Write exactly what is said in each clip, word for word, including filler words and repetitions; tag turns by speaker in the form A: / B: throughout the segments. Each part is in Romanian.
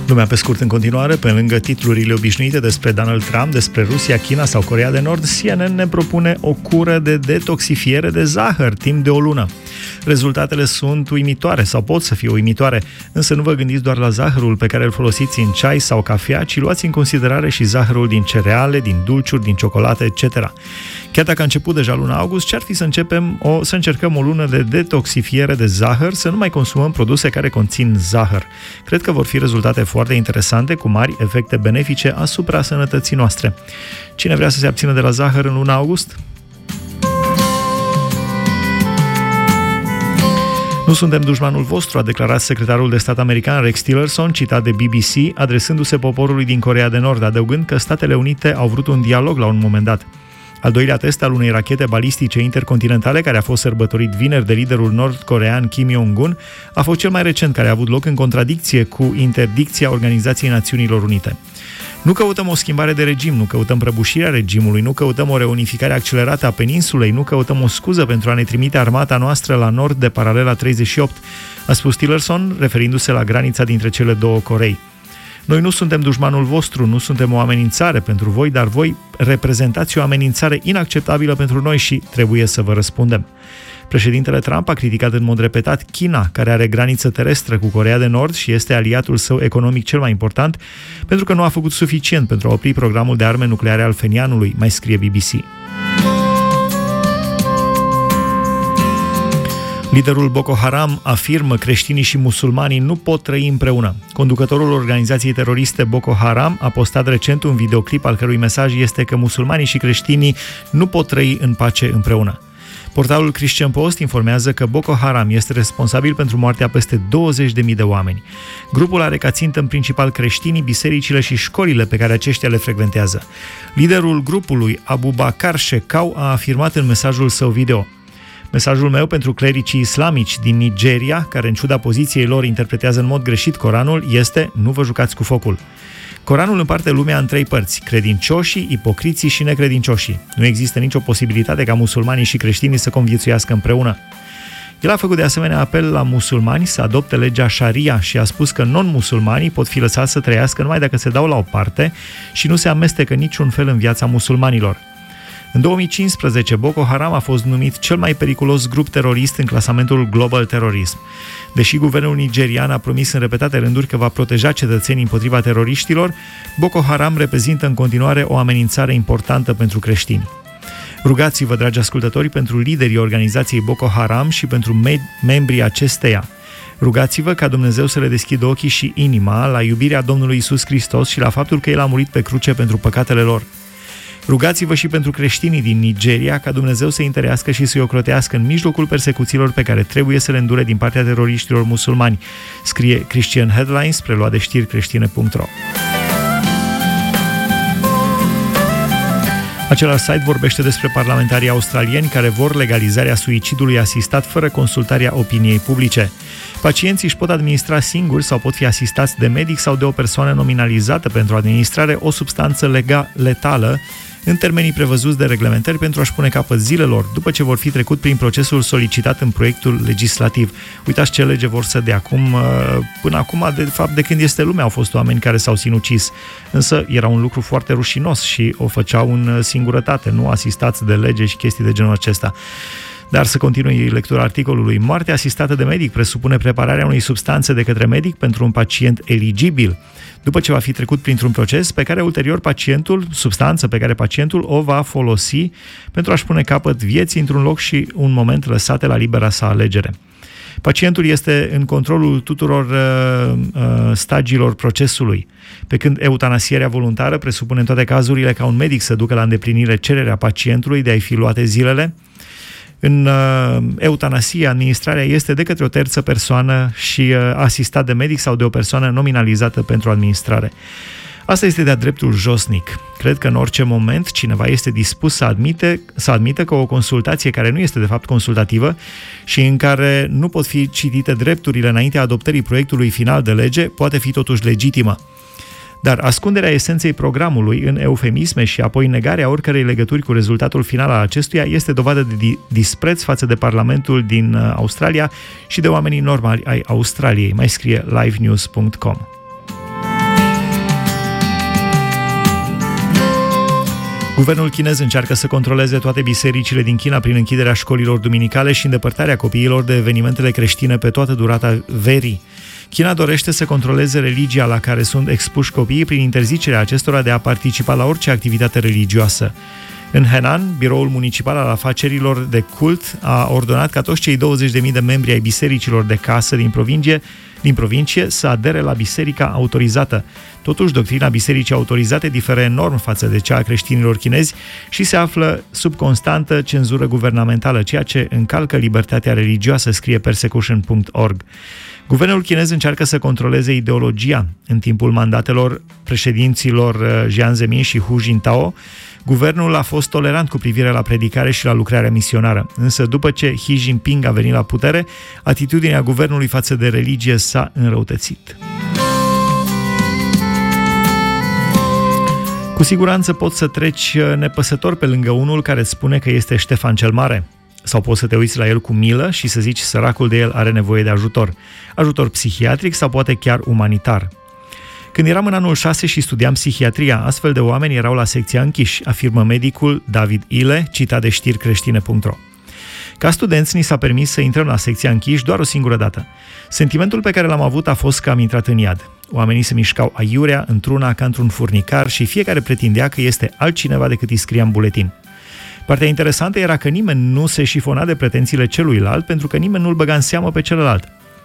A: Lumea pe scurt în continuare, pe lângă titlurile obișnuite despre Donald Trump, despre Rusia, China sau Coreea de Nord, C N N ne propune o cură de detoxifiere de zahăr timp de o lună. Rezultatele sunt uimitoare sau pot să fie uimitoare, însă nu vă gândiți doar la zahărul pe care îl folosiți în ceai sau cafea, ci luați în considerare și zahărul din cereale, din dulciuri, din ciocolată, et cetera. Chiar dacă a început deja luna august, ce-ar fi să începem o, să încercăm o lună de detoxifiere de zahăr, să nu mai consumăm produse care conțin zahăr. Cred că vor fi rezultate foarte interesante, cu mari efecte benefice asupra sănătății noastre. Cine vrea să se abțină de la zahăr în luna august? Nu suntem dușmanul vostru, a declarat secretarul de stat american Rex Tillerson, citat de B B C, adresându-se poporului din Coreea de Nord, adăugând că Statele Unite au vrut un dialog la un moment dat. Al doilea test al unei rachete balistice intercontinentale, care a fost sărbătorit vineri de liderul nord-corean Kim Jong-un, a fost cel mai recent care a avut loc în contradicție cu interdicția Organizației Națiunilor Unite. Nu căutăm o schimbare de regim, nu căutăm prăbușirea regimului, nu căutăm o reunificare accelerată a peninsulei, nu căutăm o scuză pentru a ne trimite armata noastră la nord de paralela treizeci și opt, a spus Tillerson, referindu-se la granița dintre cele două Corei. Noi nu suntem dușmanul vostru, nu suntem o amenințare pentru voi, dar voi reprezentați o amenințare inacceptabilă pentru noi și trebuie să vă răspundem. Președintele Trump a criticat în mod repetat China, care are graniță terestră cu Coreea de Nord și este aliatul său economic cel mai important, pentru că nu a făcut suficient pentru a opri programul de arme nucleare al Phenianului, mai scrie B B C. Liderul Boko Haram afirmă că creștinii și musulmanii nu pot trăi împreună. Conducătorul organizației teroriste Boko Haram a postat recent un videoclip al cărui mesaj este că musulmanii și creștinii nu pot trăi în pace împreună. Portalul Christian Post informează că Boko Haram este responsabil pentru moartea peste douăzeci de mii de oameni. Grupul are ca țintă în principal creștinii, bisericile și școlile pe care aceștia le frecventează. Liderul grupului, Abu Bakar Shekau, a afirmat în mesajul său video: mesajul meu pentru clericii islamici din Nigeria, care în ciuda poziției lor interpretează în mod greșit Coranul, este: nu vă jucați cu focul. Coranul împarte lumea în trei părți: credincioșii, ipocriții și necredincioșii. Nu există nicio posibilitate ca musulmanii și creștinii să conviețuiască împreună. El a făcut de asemenea apel la musulmani să adopte legea Sharia și a spus că non-musulmanii pot fi lăsați să trăiască numai dacă se dau la o parte și nu se amestecă niciun fel în viața musulmanilor. În două mii cincisprezece, Boko Haram a fost numit cel mai periculos grup terorist în clasamentul Global Terrorism. Deși guvernul nigerian a promis în repetate rânduri că va proteja cetățenii împotriva teroriștilor, Boko Haram reprezintă în continuare o amenințare importantă pentru creștini. Rugați-vă, dragi ascultători, pentru liderii organizației Boko Haram și pentru me- membrii acesteia. Rugați-vă ca Dumnezeu să le deschidă ochii și inima la iubirea Domnului Iisus Hristos și la faptul că El a murit pe cruce pentru păcatele lor. Rugați-vă și pentru creștinii din Nigeria ca Dumnezeu să întărească și să-i ocrotească în mijlocul persecuțiilor pe care trebuie să le îndure din partea teroriștilor musulmani, scrie Christian Headlines, preluat de știri creștine punct ro. Același site vorbește despre parlamentarii australieni care vor legalizarea suicidului asistat fără consultarea opiniei publice. Pacienții își pot administra singuri sau pot fi asistați de medic sau de o persoană nominalizată pentru administrare o substanță lega- letală în termenii prevăzuți de reglementări pentru a-și pune capăt zilelor, după ce vor fi trecut prin procesul solicitat în proiectul legislativ. Uitați ce lege vor să dea acum. Până acum, de fapt, de când este lumea, au fost oameni care s-au sinucis. Însă era un lucru foarte rușinos și o făceau în singurătate, nu asistați de lege și chestii de genul acesta. Dar să continui lectura articolului. Moartea asistată de medic presupune prepararea unei substanțe de către medic pentru un pacient eligibil, după ce va fi trecut printr-un proces pe care ulterior pacientul, substanță pe care pacientul o va folosi pentru a-și pune capăt vieții într-un loc și un moment lăsate la libera sa alegere. Pacientul este în controlul tuturor uh, uh, stagiilor procesului, pe când eutanasierea voluntară presupune în toate cazurile ca un medic să ducă la îndeplinire cererea pacientului de a-i fi luate zilele. În uh, eutanasie, administrarea este de către o terță persoană și uh, asistat de medic sau de o persoană nominalizată pentru administrare. Asta este de-a dreptul josnic. Cred că în orice moment cineva este dispus să admite, să admită că o consultație care nu este de fapt consultativă și în care nu pot fi citite drepturile înaintea adoptării proiectului final de lege poate fi totuși legitimă. Dar ascunderea esenței programului în eufemisme și apoi negarea oricărei legături cu rezultatul final al acestuia este dovadă de dispreț față de Parlamentul din Australia și de oamenii normali ai Australiei, mai scrie live news punct com. Guvernul chinez încearcă să controleze toate bisericile din China prin închiderea școlilor duminicale și îndepărtarea copiilor de evenimentele creștine pe toată durata verii. China dorește să controleze religia la care sunt expuși copiii prin interzicerea acestora de a participa la orice activitate religioasă. În Henan, Biroul Municipal al Afacerilor de Cult a ordonat ca toți cei douăzeci de mii de membri ai bisericilor de casă din provincie, din provincie să adere la biserica autorizată. Totuși, doctrina bisericii autorizate diferă enorm față de cea a creștinilor chinezi și se află sub constantă cenzură guvernamentală, ceea ce încalcă libertatea religioasă, scrie persecution punct org. Guvernul chinez încearcă să controleze ideologia. În timpul mandatelor președinților Jiang Zemin și Hu Jintao, guvernul a fost tolerant cu privire la predicare și la lucrarea misionară. Însă, după ce Xi Jinping a venit la putere, atitudinea guvernului față de religie s-a înrăutățit. Cu siguranță poți să treci nepăsător pe lângă unul care îți spune că este Ștefan cel Mare. Sau poți să te uiți la el cu milă și să zici săracul de el are nevoie de ajutor. Ajutor psihiatric sau poate chiar umanitar. Când eram în anul șase și studiam psihiatria, astfel de oameni erau la secția închiși, afirmă medicul David Ile, citat de știri creștine punct ro. Ca studenți, ni s-a permis să intrăm la secția închiși doar o singură dată. Sentimentul pe care l-am avut a fost că am intrat în iad. Oamenii se mișcau aiurea, într-una, ca într-un furnicar și fiecare pretindea că este altcineva decât îi scria în buletin. Partea interesantă era că nimeni nu se șifona de pretențiile celuilalt pentru că nimeni nu-l băga în seamă pe celălalt.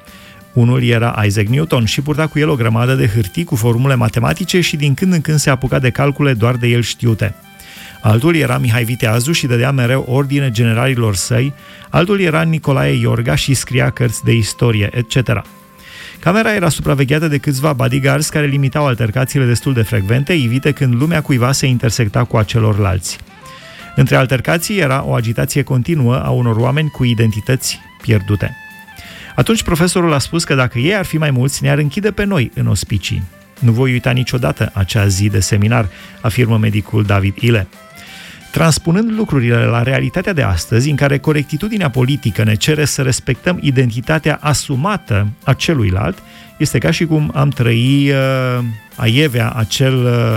A: Unul era Isaac Newton și purta cu el o grămadă de hârtii cu formule matematice și din când în când se apuca de calcule doar de el știute. Altul era Mihai Viteazu și dădea mereu ordine generalilor săi, altul era Nicolae Iorga și scria cărți de istorie, et cetera. Camera era supravegheată de câțiva bodyguards care limitau altercațiile destul de frecvente, ivite când lumea cuiva se intersecta cu a celorlalți. Între altercații era o agitație continuă a unor oameni cu identități pierdute. Atunci profesorul a spus că dacă ei ar fi mai mulți, ne-ar închide pe noi în ospicii. Nu voi uita niciodată acea zi de seminar, afirmă medicul David Ile. Transpunând lucrurile la realitatea de astăzi, în care corectitudinea politică ne cere să respectăm identitatea asumată a celuilalt, este ca și cum am trăi uh, aievea acel,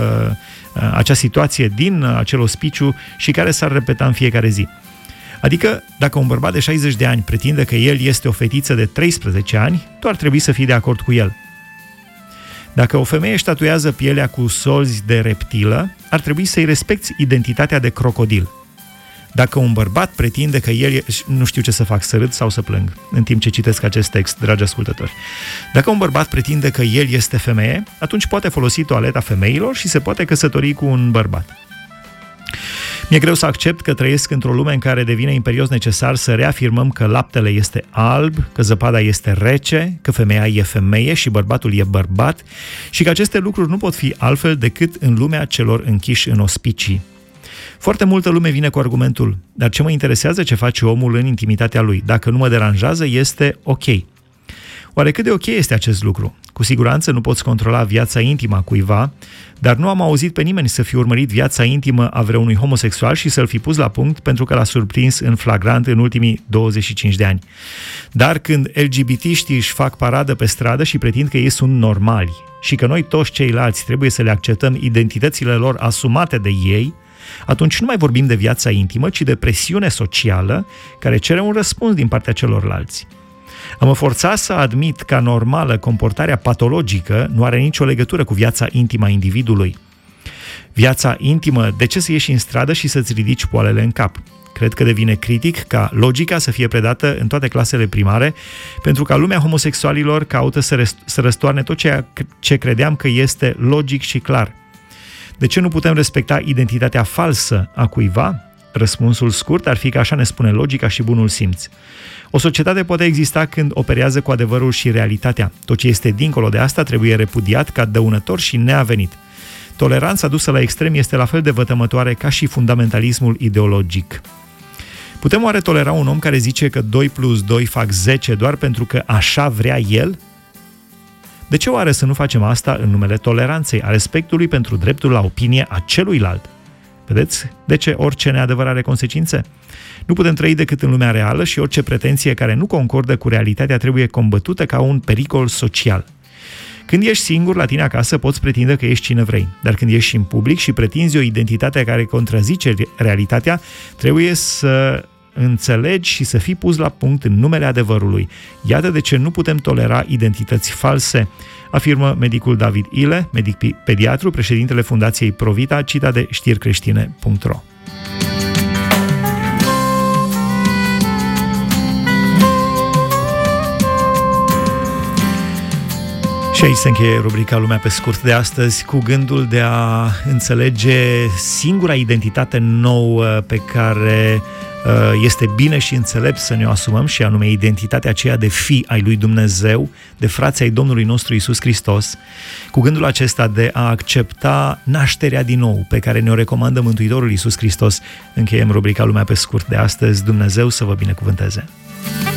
A: uh, acea situație din acel ospiciu și care s-ar repeta în fiecare zi. Adică, dacă un bărbat de șaizeci de ani pretinde că el este o fetiță de treisprezece ani, tu ar trebui să fii de acord cu el. Dacă o femeie își tatuează pielea cu solzi de reptilă, ar trebui să-i respecti identitatea de crocodil. Dacă un bărbat pretinde că el e... Nu știu ce să fac, să râd sau să plâng, în timp ce citesc acest text, dragi ascultători. Dacă un bărbat pretinde că el este femeie, atunci poate folosi toaleta femeilor și se poate căsători cu un bărbat. Mi-e greu să accept că trăiesc într-o lume în care devine imperios necesar să reafirmăm că laptele este alb, că zăpada este rece, că femeia e femeie și bărbatul e bărbat și că aceste lucruri nu pot fi altfel decât în lumea celor închiși în ospicii. Foarte multă lume vine cu argumentul, dar ce mă interesează ce face omul în intimitatea lui? Dacă nu mă deranjează, este ok. Oare cât de ok este acest lucru? Cu siguranță nu poți controla viața intimă a cuiva, dar nu am auzit pe nimeni să fi urmărit viața intimă a vreunui homosexual și să-l fi pus la punct pentru că l-a surprins în flagrant în ultimii douăzeci și cinci de ani. Dar când L G B T-știi își fac paradă pe stradă și pretind că ei sunt normali și că noi toți ceilalți trebuie să le acceptăm identitățile lor asumate de ei, atunci nu mai vorbim de viața intimă, ci de presiune socială care cere un răspuns din partea celorlalți. Am forțat să admit ca normală comportarea patologică nu are nicio legătură cu viața intimă a individului. Viața intimă, de ce să ieși în stradă și să-ți ridici poalele în cap? Cred că devine critic ca logica să fie predată în toate clasele primare, pentru că lumea homosexualilor caută să, rest- să răstoarne tot ceea ce credeam că este logic și clar. De ce nu putem respecta identitatea falsă a cuiva? Răspunsul scurt ar fi că așa ne spune logica și bunul simț. O societate poate exista când operează cu adevărul și realitatea. Tot ce este dincolo de asta trebuie repudiat ca dăunător și neavenit. Toleranța dusă la extrem este la fel de vătămătoare ca și fundamentalismul ideologic. Putem oare tolera un om care zice că doi plus doi fac zece doar pentru că așa vrea el? De ce oare să nu facem asta în numele toleranței, a respectului pentru dreptul la opinie a celuilalt? Vedeți de ce orice neadevăr are consecințe? Nu putem trăi decât în lumea reală și orice pretenție care nu concordă cu realitatea trebuie combătută ca un pericol social. Când ești singur la tine acasă, poți pretinde că ești cine vrei, dar când ești în public și pretinzi o identitate care contrazice realitatea, trebuie să înțelegi și să fii pus la punct în numele adevărului. Iată de ce nu putem tolera identități false, afirmă medicul David Ile, medic pediatru, președintele Fundației Provita, citat de știri creștine punct ro. Și aici se încheie rubrica Lumea pe scurt de astăzi, cu gândul de a înțelege singura identitate nouă pe care este bine și înțelept să ne o asumăm, și anume identitatea aceea de fi ai lui Dumnezeu, de frați ai Domnului nostru Iisus Hristos, cu gândul acesta de a accepta nașterea din nou pe care ne-o recomandă Mântuitorul Iisus Hristos. Încheiem rubrica Lumea pe scurt de astăzi. Dumnezeu să vă binecuvânteze!